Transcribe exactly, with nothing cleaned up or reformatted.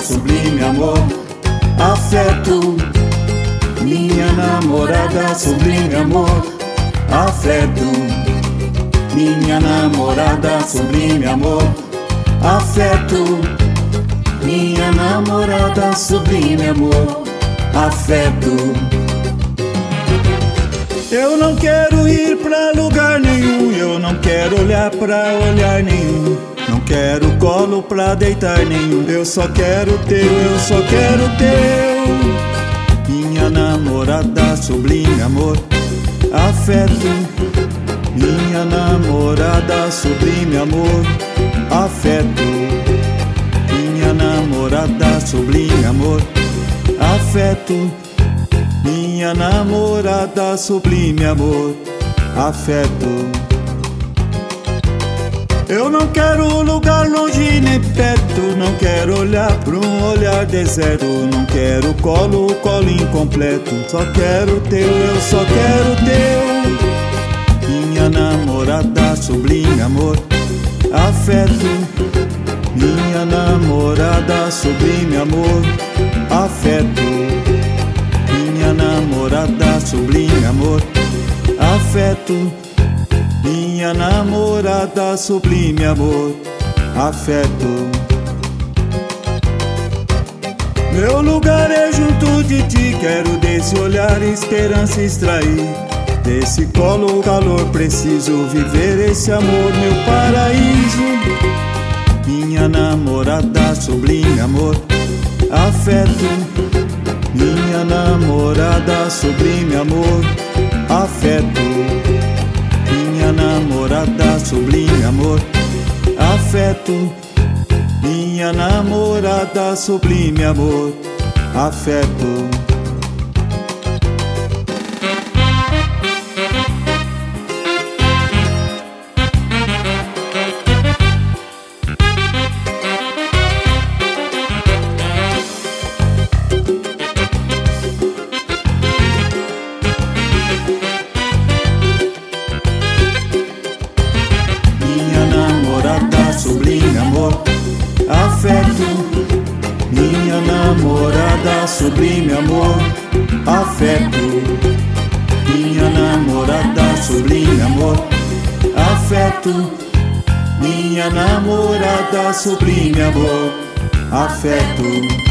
sublime amor, afeto. Minha namorada, sublime amor, afeto. Minha namorada, sublime amor, afeto. Minha namorada, sublime amor, afeto. Eu não quero ir pra lugar nenhum, eu não quero olhar pra olhar nenhum, não quero colo pra deitar nenhum. Eu só quero teu, eu só quero teu. Minha namorada, sublime amor, afeto. Minha namorada, sublime amor, afeto. Minha namorada, sublime amor, afeto. Minha namorada, sublime amor, afeto. Eu não quero lugar longe nem perto, não quero olhar pra um olhar deserto, não quero colo, colo incompleto. Só quero teu, eu só quero teu. Minha namorada, sublime amor, afeto. Minha namorada, sublime amor, afeto. Minha namorada, sublime amor, afeto. Minha namorada, sublime amor, afeto. Meu lugar é junto de ti, quero desse olhar esperança extrair, desse colo calor preciso, viver esse amor meu paraíso. Minha namorada, sublime amor, afeto. Minha namorada, sublime amor, afeto. Minha namorada, sublime amor, afeto. Minha namorada, sublime amor, afeto. Sublime amor, afeto. Minha namorada, sublime amor, afeto. Minha namorada, sublime amor, afeto. Minha namorada, sublime amor, afeto.